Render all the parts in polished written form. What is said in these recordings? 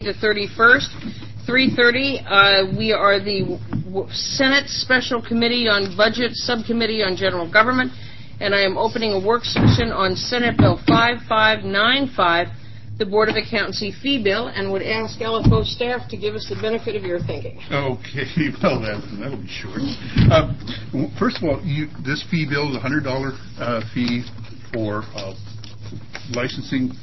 the 31st, 3:30. We are the Senate Special Committee on Budget, Subcommittee on General Government, and I am opening a work session on Senate Bill 5595, the Board of Accountancy fee bill, and would ask LFO staff to give us the benefit of your thinking. Okay, well, that'll be short. First of all, this fee bill is a $100 fee for licensing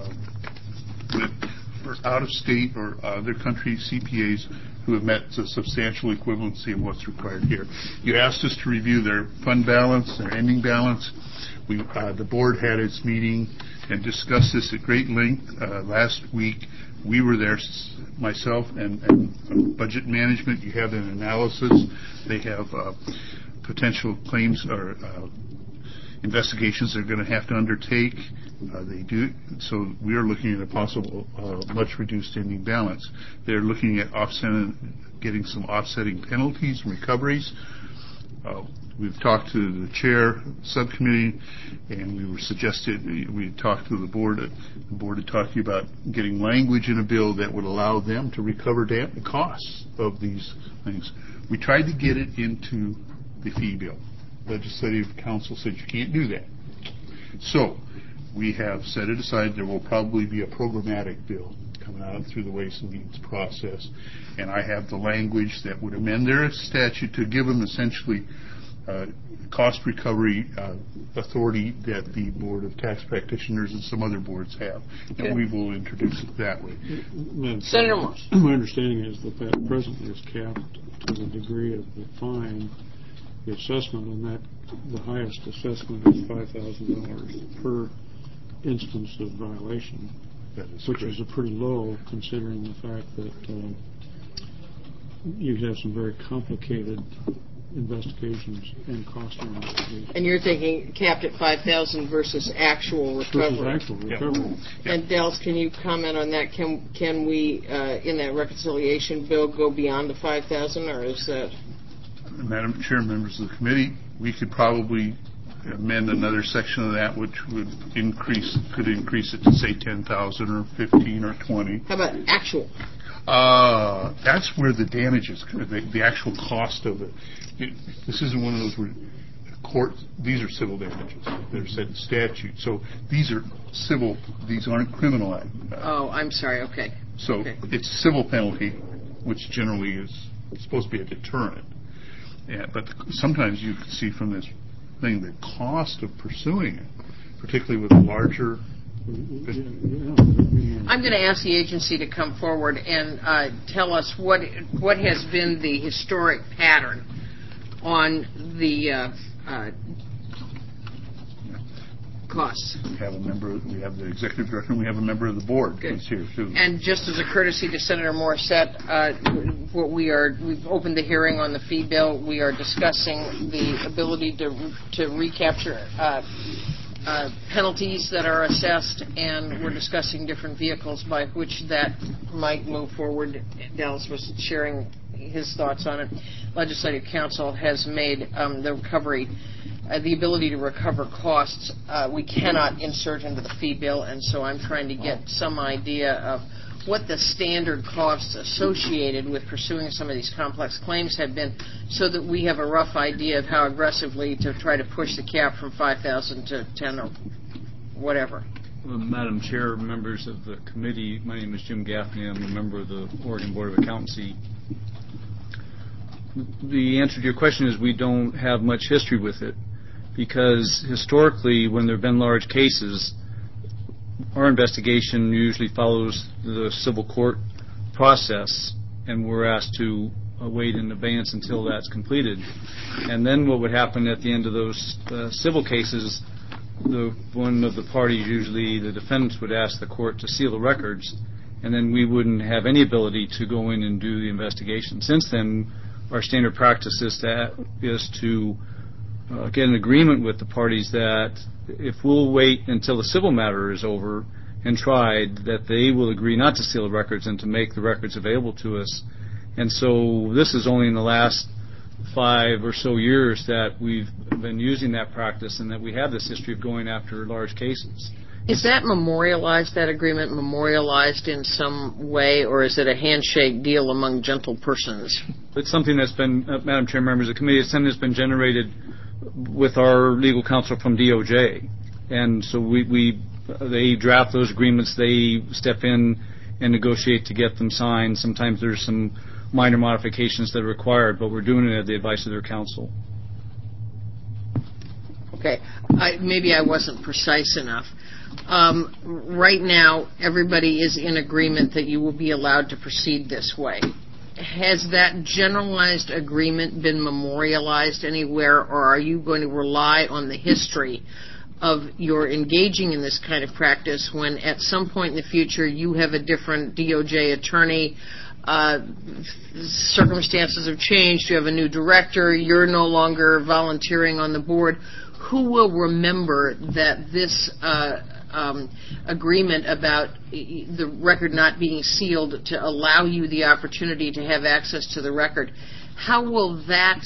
for out-of-state or other country CPAs who have met the substantial equivalency of what's required here. You asked us to review their fund balance, their ending balance. The board had its meeting and discussed this at great length last week. We were there, myself and budget management. You have an analysis. They have potential claims or investigations they're going to have to undertake. They do. So we are looking at a possible much reduced ending balance. They're looking at getting some offsetting penalties and recoveries. We've talked to the chair subcommittee, and we talked to the board. The board had talked about getting language in a bill that would allow them to recover the costs of these things. We tried to get it into the fee bill. Legislative Council said you can't do that. So we have set it aside. There will probably be a programmatic bill coming out through the Ways and Means process, and I have the language that would amend their statute to give them essentially cost recovery authority that the Board of Tax Practitioners and some other boards have, and we will introduce it that way. Senator Morse. My understanding is that presently is capped to the degree of the fine, the assessment, and that the highest assessment is $5,000 per instance of violation, which is a pretty low considering the fact that you have some very complicated investigations and cost investigations. And you're thinking capped at $5,000 versus actual recovery. Versus actual recovery. Yeah. And Dels, can you comment on that? Can we, in that reconciliation bill, go beyond the $5,000, or is that? Madam Chair, members of the committee, we could probably amend another section of that, which could increase it to say 10,000 or 15 or 20. How about actual? That's where the damage is, the actual cost of it. This isn't one of those where these are civil damages. They're set in statute. So these are civil, these aren't criminal act. Oh, I'm sorry, okay. So it's civil penalty, which generally is supposed to be a deterrent. Yeah, but sometimes you can see from this thing the cost of pursuing it, particularly with a larger. I'm going to ask the agency to come forward and tell us what has been the historic pattern on the costs. We have the executive director, and we have a member of the board who's here too. And just as a courtesy to Senator Morissette, we've opened the hearing on the fee bill. We are discussing the ability to recapture penalties that are assessed, and we're discussing different vehicles by which that might move forward. Dallas was sharing his thoughts on it. Legislative Council has made the recovery, the ability to recover costs, we cannot insert into the fee bill, and so I'm trying to get some idea of what the standard costs associated with pursuing some of these complex claims have been, so that we have a rough idea of how aggressively to try to push the cap from 5,000 to 10 or whatever. Well, Madam Chair, members of the committee, my name is Jim Gaffney. I'm a member of the Oregon Board of Accountancy. The answer to your question is we don't have much history with it, because historically, when there have been large cases, our investigation usually follows the civil court process, and we're asked to wait in advance until that's completed. And then what would happen at the end of those civil cases, one of the parties, usually the defendants, would ask the court to seal the records, and then we wouldn't have any ability to go in and do the investigation. Since then, our standard practice is to get an agreement with the parties that if we'll wait until the civil matter is over and tried, that they will agree not to seal the records and to make the records available to us. And so this is only in the last 5 or so years that we've been using that practice, and that we have this history of going after large cases. Is that memorialized, that agreement memorialized in some way, or is it a handshake deal among gentle persons? It's something that's been, Madam Chair, members of the committee, it's something that's been generated with our legal counsel from DOJ. And so they draft those agreements, they step in and negotiate to get them signed. Sometimes there's some minor modifications that are required, but we're doing it at the advice of their counsel. Okay. Maybe I wasn't precise enough. Right now, everybody is in agreement that you will be allowed to proceed this way. Has that generalized agreement been memorialized anywhere, or are you going to rely on the history of your engaging in this kind of practice when at some point in the future you have a different DOJ attorney, circumstances have changed, you have a new director, you're no longer volunteering on the board? Who will remember that this agreement about the record not being sealed to allow you the opportunity to have access to the record, how will that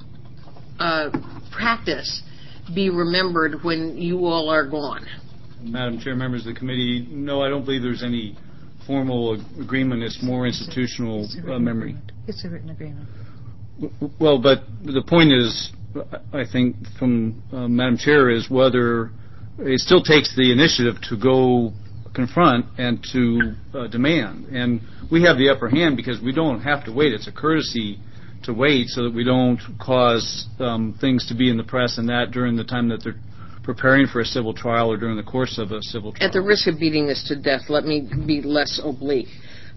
practice be remembered when you all are gone? Madam Chair, members of the committee, no, I don't believe there's any formal agreement. It's more institutional memory. It's a written agreement. Well, but the point is, I think, from Madam Chair, is whether it still takes the initiative to go confront and to demand. And we have the upper hand because we don't have to wait. It's a courtesy to wait so that we don't cause things to be in the press and that during the time that they're preparing for a civil trial or during the course of a civil trial. At the risk of beating this to death, let me be less oblique.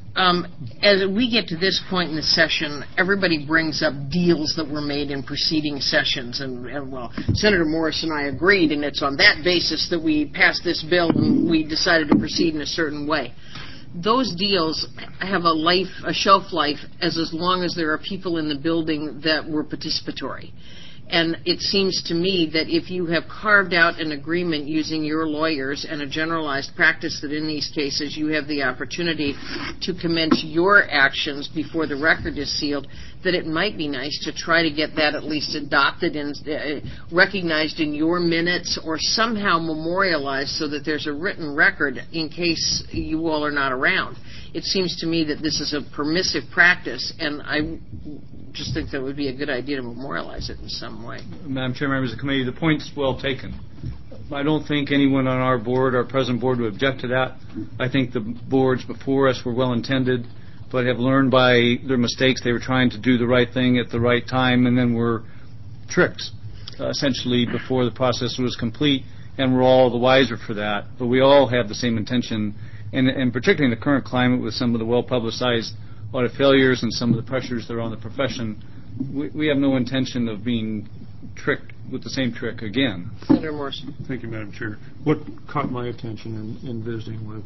As we get to this point in the session, everybody brings up deals that were made in preceding sessions, and well, Senator Morris and I agreed, and it's on that basis that we passed this bill and we decided to proceed in a certain way. Those deals have a shelf life as long as there are people in the building that were participatory. And it seems to me that if you have carved out an agreement using your lawyers and a generalized practice that in these cases you have the opportunity to commence your actions before the record is sealed, that it might be nice to try to get that at least adopted and recognized in your minutes or somehow memorialized so that there's a written record in case you all are not around. It seems to me that this is a permissive practice, and I just think that would be a good idea to memorialize it in some way. Madam Chair, members of the committee, the point's well taken. I don't think anyone on our board, our present board, would object to that. I think the boards before us were well intended, but have learned by their mistakes. They were trying to do the right thing at the right time and then were tricked, essentially, before the process was complete, and we're all the wiser for that. But we all have the same intention, and particularly in the current climate with some of the well-publicized audit failures and some of the pressures that are on the profession, we have no intention of being tricked with the same trick again. Senator Morris. Thank you, Madam Chair. What caught my attention in visiting with...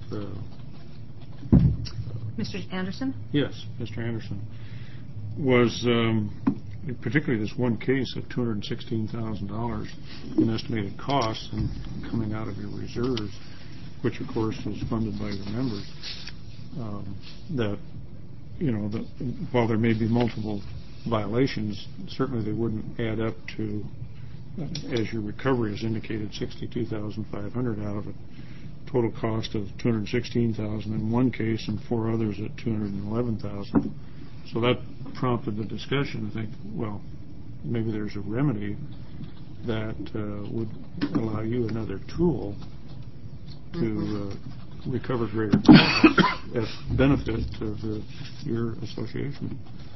Mr. Anderson? Yes, Mr. Anderson, was particularly this one case of $216,000 in estimated costs and coming out of your reserves, which of course was funded by your members, that, you know, that while there may be multiple violations, certainly they wouldn't add up to, as your recovery has indicated, $62,500 out of it. Total cost of $216,000 in one case and 4 others at $211,000. So that prompted the discussion to think, well, maybe there's a remedy that would allow you another tool to recover greater costs at benefit of your association.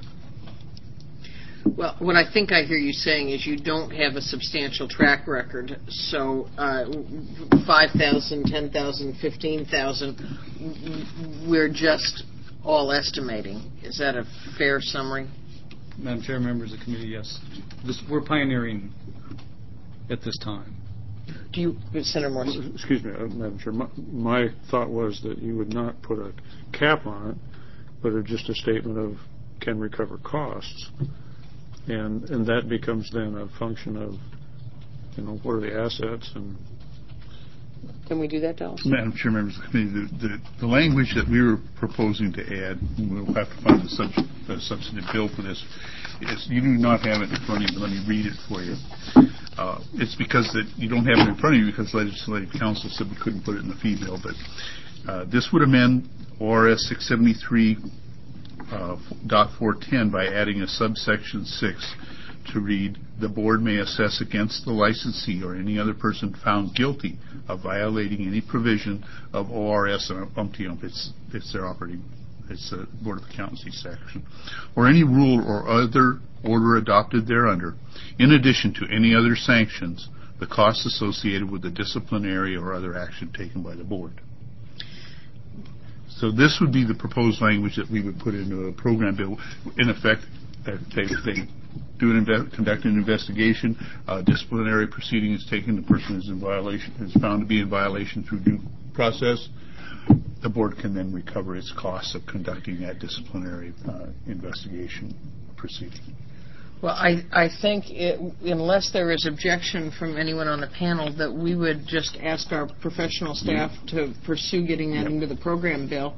Well, what I think I hear you saying is you don't have a substantial track record, so 5,000, 10,000, 15,000, we're just all estimating. Is that a fair summary? Madam Chair, members of the committee, yes. We're pioneering at this time. Do you, Senator Morris? Excuse me, Madam Chair. My thought was that you would not put a cap on it, but just a statement of can recover costs. And that becomes then a function of, you know, what are the assets and... Can we do that, Dallas? Madam Chair, members of the committee, the language that we were proposing to add, we'll have to find a substantive bill for this, is you do not have it in front of you, but let me read it for you. It's because that you don't have it in front of you because Legislative Council said we couldn't put it in the fee bill, but this would amend ORS 673.410 by adding a subsection 6 to read, the board may assess against the licensee or any other person found guilty of violating any provision of ORS and it's their operating, it's the Board of Accountancy section, or any rule or other order adopted thereunder, in addition to any other sanctions, the costs associated with the disciplinary or other action taken by the board. So this would be the proposed language that we would put into a program bill. In effect, they conduct an investigation, disciplinary proceeding is taken, the person is in violation, is found to be in violation through due process. The board can then recover its costs of conducting that disciplinary investigation proceeding. Well, I think unless there is objection from anyone on the panel, that we would just ask our professional staff to pursue getting that into the program bill.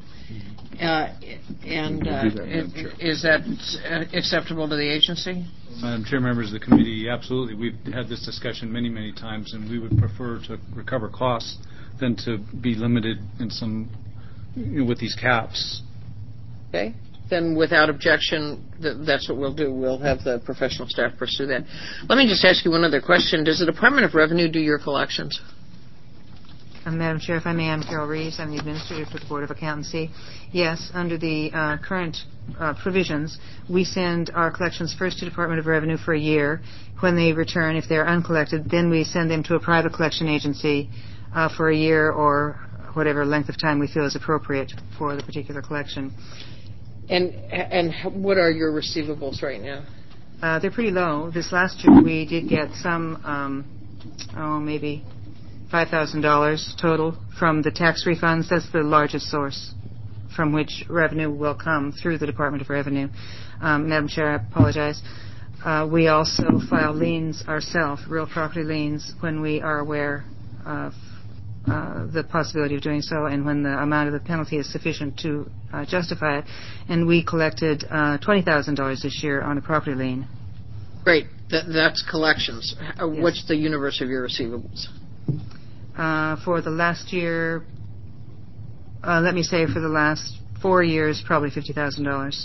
Is that acceptable to the agency? Madam Chair, members of the committee, absolutely. We've had this discussion many, many times, and we would prefer to recover costs than to be limited in some, with these caps. Okay. Then without objection, that's what we'll do. We'll have the professional staff pursue that. Let me just ask you one other question. Does the Department of Revenue do your collections? Madam Chair, if I may, I'm Carol Reeves. I'm the administrator for the Board of Accountancy. Yes, under the current provisions, we send our collections first to the Department of Revenue for a year. When they return, if they're uncollected, then we send them to a private collection agency for a year or whatever length of time we feel is appropriate for the particular collection. And what are your receivables right now? They're pretty low. This last year we did get some, maybe $5,000 total from the tax refunds. That's the largest source from which revenue will come through the Department of Revenue. Madam Chair, I apologize. We also file liens ourselves, real property liens, when we are aware of the possibility of doing so and when the amount of the penalty is sufficient to justify it. And we collected $20,000 this year on a property lien. Great. That's collections. Yes. What's the universe of your receivables? For the last year, let me say for the last 4 years, probably $50,000.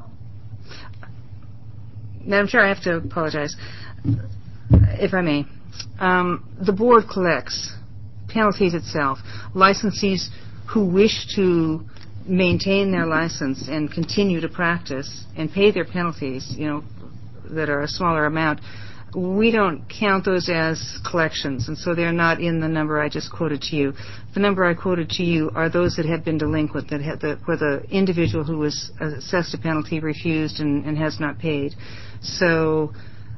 Madam Chair, I have to apologize, if I may. The board collects penalties itself. Licensees who wish to maintain their license and continue to practice and pay their penalties, that are a smaller amount, we don't count those as collections, and so they're not in the number I just quoted to you. The number I quoted to you are those that have been delinquent, where the individual who was assessed a penalty refused and has not paid. So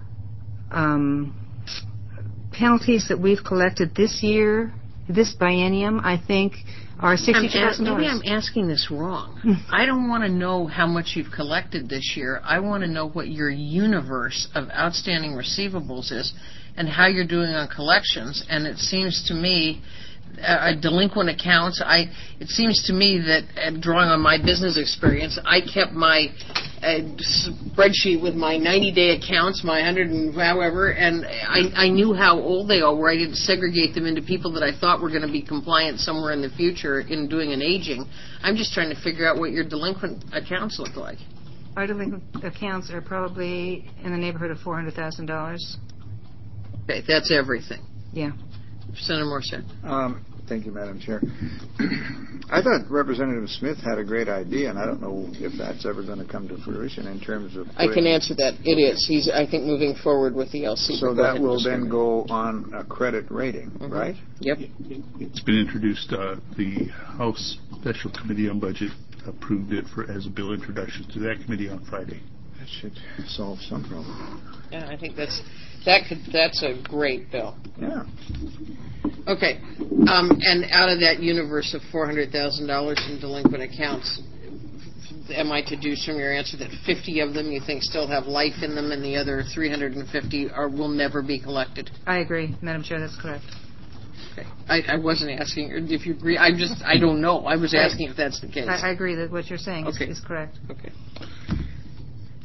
penalties that we've collected this year, this biennium, I think, are $62,000. Maybe I'm asking this wrong. I don't want to know how much you've collected this year. I want to know what your universe of outstanding receivables is and how you're doing on collections. And it seems to me, delinquent accounts, it seems to me that, drawing on my business experience, I kept my spreadsheet with my 90-day accounts, my 100 and however, and I knew how old they all were. I didn't segregate them into people that I thought were going to be compliant somewhere in the future in doing an aging. I'm just trying to figure out what your delinquent accounts look like. Our delinquent accounts are probably in the neighborhood of $400,000. Okay, that's everything. Yeah. Senator Morissette. Thank you, Madam Chair. I thought Representative Smith had a great idea, and I don't know if that's ever going to come to fruition in terms of... I can answer that. It is. He's, I think, moving forward with the LC. So that will then go on a credit rating, right? Yep. It's been introduced. The House Special Committee on Budget approved it as a bill introduction to that committee on Friday. That should solve some problem. Yeah, I think that's a great bill. Yeah. Okay, and out of that universe of $400,000 in delinquent accounts, am I to deduce from your answer that 50 of them you think still have life in them, and the other 350 will never be collected? I agree, Madam Chair. That's correct. Okay, I wasn't asking if you agree. I don't know. I was asking if that's the case. I agree that what you're saying okay. is correct. Okay.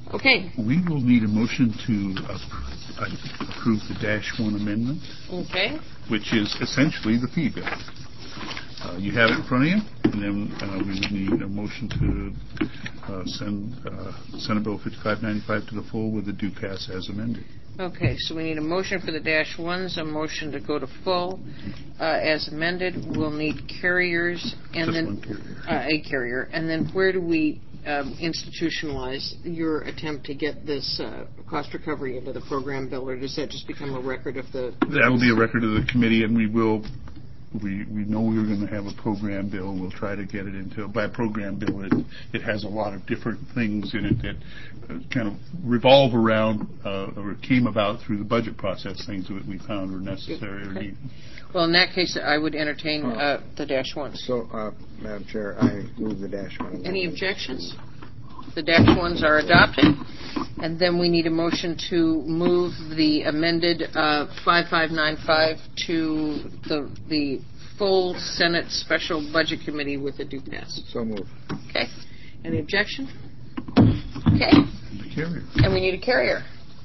Okay. We will need a motion to approve the -1 amendment, Okay. which is essentially the fee bill. You have it in front of you, and then we would need a motion to send Senate Bill 5595 to the full with the due pass as amended. Okay, so we need a motion for the -1s, a motion to go to full as amended. We'll need carriers and Just then one carrier. A carrier. And then where do we institutionalize your attempt to get this cost recovery into the program bill, or does that just become a record of the? That'll be a record of the committee, and we will. We know we're going to have a program bill. We'll try to get it into. By a program bill, it has a lot of different things in it that kind of revolve around or came about through the budget process, things that we found were necessary or needed. Well, in that case, I would entertain the -1s. So, Madam Chair, I move the -1. Any objections? The -1s are adopted. And then we need a motion to move the amended 5595 to the full Senate Special Budget Committee with a due pass. So move. Okay. Any objection? Okay. The carrier. And we need a carrier.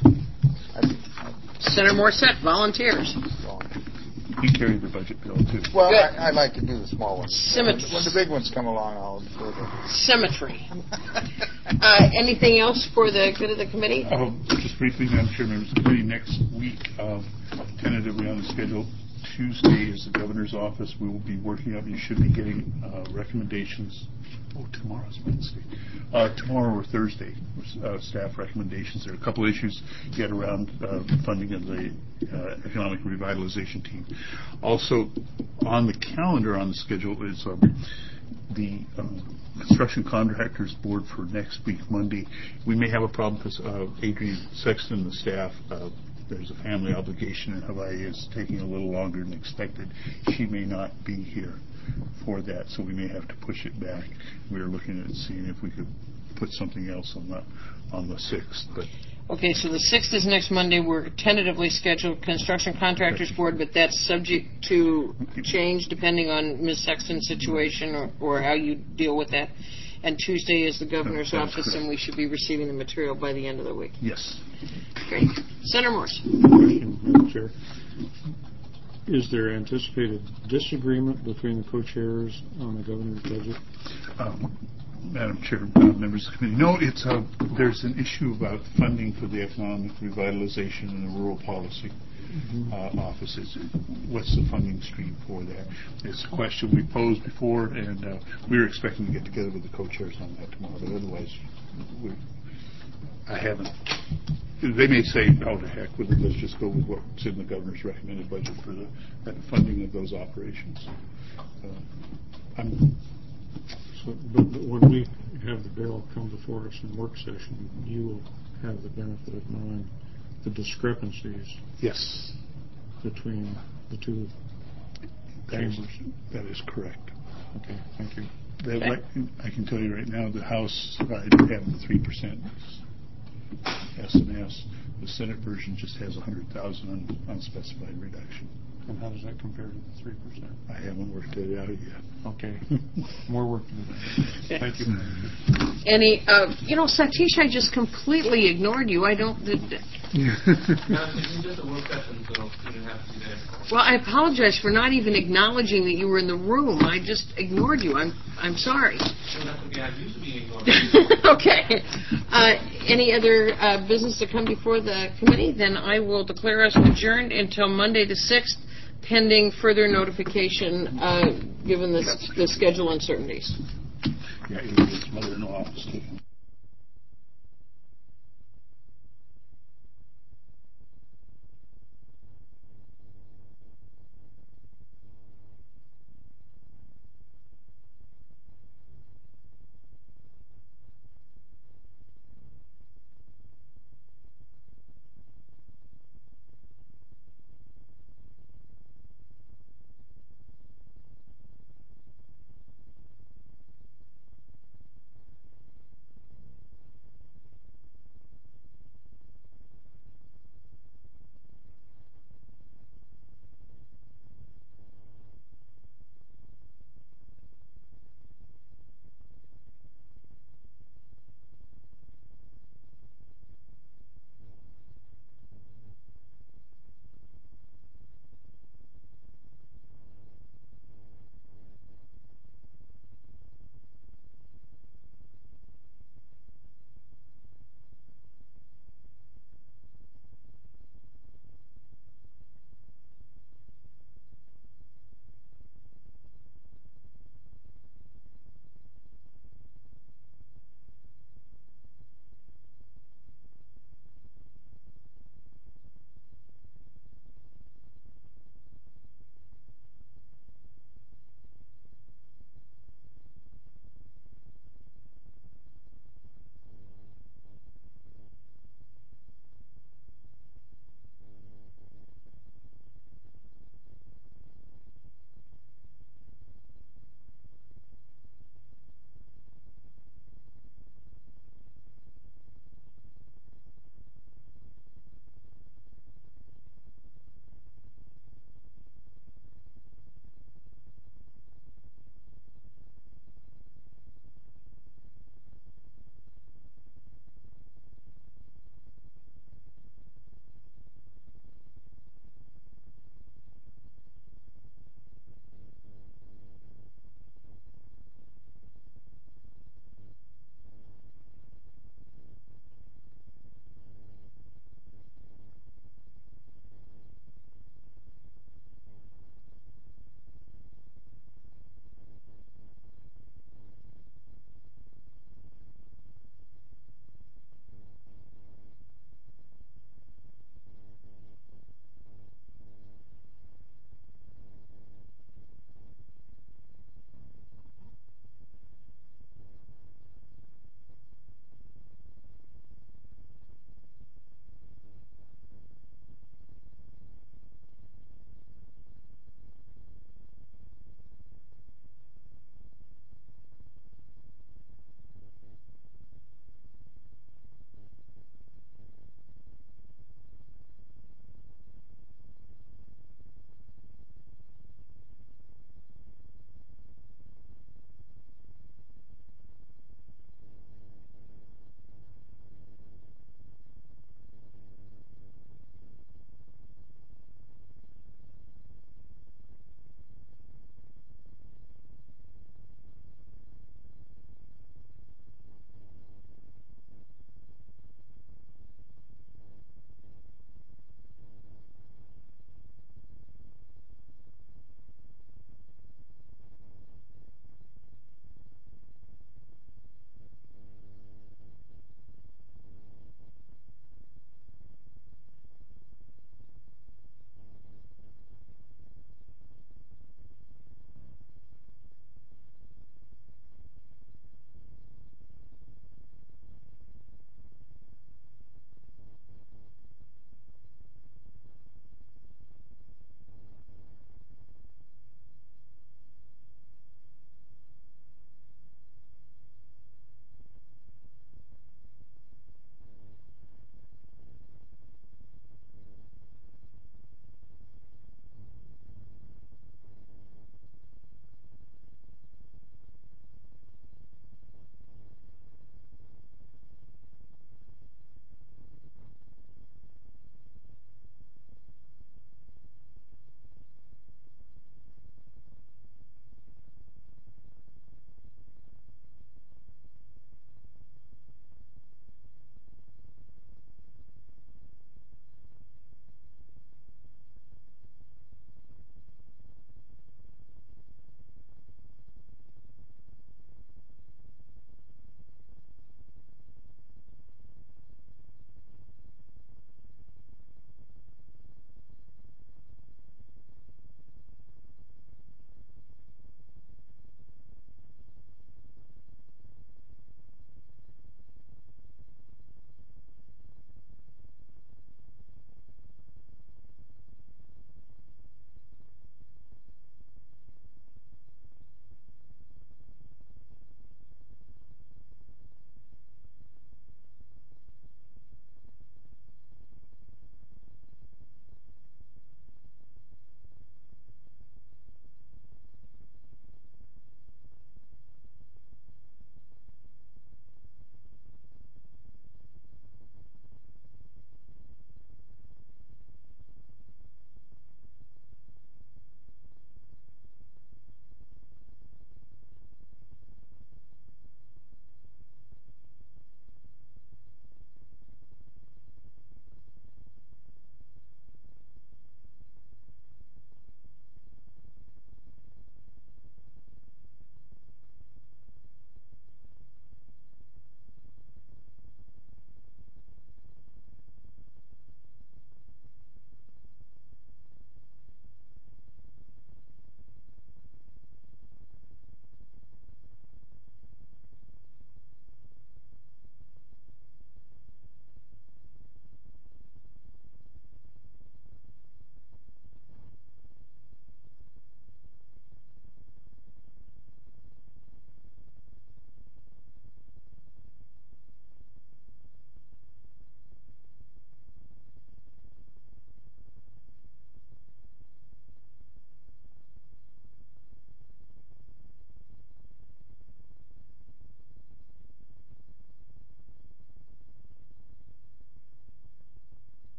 Senator Morissette volunteers. He carried the budget bill, too. Well, Good. I like to do the small ones. Symmetry. When the big ones come along, I'll defer them. Symmetry. Anything else for the good of the committee? Just briefly, Madam Chair, members of the committee, next week, tentatively on the schedule, Tuesday is the governor's office. We will be working up. You should be getting recommendations. Tomorrow's Wednesday. Tomorrow or Thursday, staff recommendations. There are a couple issues yet around funding of the economic revitalization team. Also, on the calendar on the schedule is the construction contractors board for next week, Monday. We may have a problem because Adrienne Sexton, the staff, there's a family obligation in Hawaii. It's taking a little longer than expected. She may not be here for that, so we may have to push it back. We are looking at seeing if we could put something else on the 6th. But Okay, so the 6th is next Monday. We're tentatively scheduled Construction Contractors Board, but that's subject to change depending on Ms. Sexton's situation or how you deal with that. And Tuesday is the governor's That is office, correct. and we should be receiving the material by the end of the week. yes, Great. Senator Morse. Question, Madam Chair. Is there anticipated disagreement between the co-chairs on the governor's budget? Madam Chair, members of the committee. No, there's an issue about funding for the economic revitalization and the rural policy offices. What's the funding stream for that? It's a question we posed before, and we were expecting to get together with the co-chairs on that tomorrow, but otherwise, I haven't. They may say, oh, to heck with it, let's just go with what's in the governor's recommended budget for the funding of those operations. But when we have the bill come before us in work session, you will have the benefit of knowing the discrepancies Yes, between the two chambers. that is correct. Okay, thank you. I can tell you right now, the House side have the 3% S&S. The Senate version just has $100,000 unspecified reduction. And how does that compare to the 3%? I haven't worked it out yet. Okay, more work to be done. Thank you. Any, Satish, I just completely ignored you. I don't. Well, I apologize for not even acknowledging that you were in the room. I just ignored you. I'm sorry. Okay. Any other business to come before the committee? Then I will declare us adjourned until Monday the 6th, pending further notification given the schedule uncertainties. Yeah, his mother-in-law was taking